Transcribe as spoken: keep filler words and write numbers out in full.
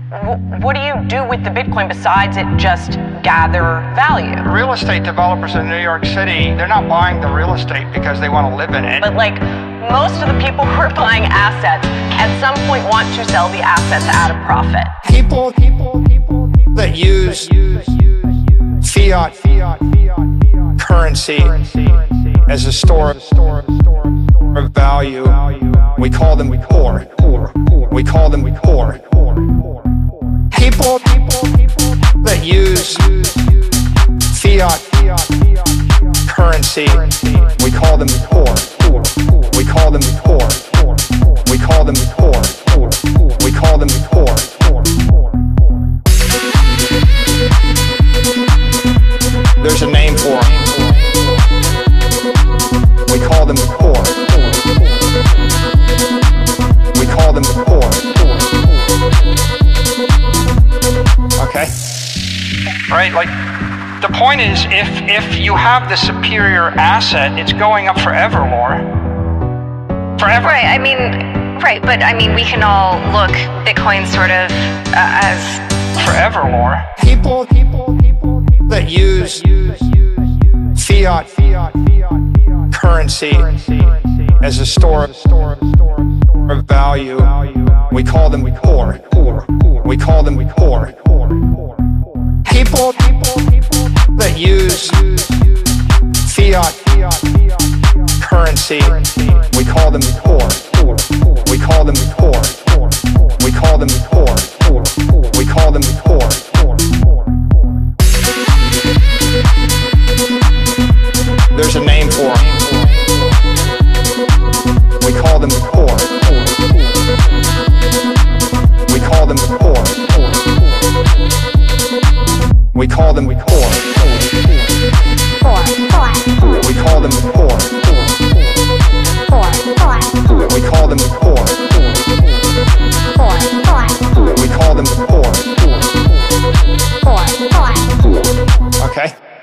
What do you do with the Bitcoin besides it just gather value? Real estate developers in New York City, they're not buying the real estate because they want to live in it. But like most of the people who are buying assets at some point want to sell the assets at a profit. People, people, people that use fiat, fiat, fiat currency as a store of value, we call them poor. We call them poor. People, people, people that use fiat currency, we call them poor. We call them poor. We call them poor. We call them poor. There's a name for them. We call them poor. We call them poor. Okay? Right, like, the point is, if if you have the superior asset, it's going up forever, Laura. Forever. Right, I mean, right, but I mean, we can all look Bitcoin sort of uh, as... Forever, Laura. People, people, people that use fiat, fiat, fiat currency as a store of value, we call them poor. We call them poor. People, people, people that use fiat currency, we call them poor. We call them poor. We call them poor. We call them poor. There's a name for them. We call them poor. We call them poor. We call them poor. Poor, poor. We call them poor. Poor, poor. We call them poor. Poor, poor. We call them poor. Poor, poor. Okay?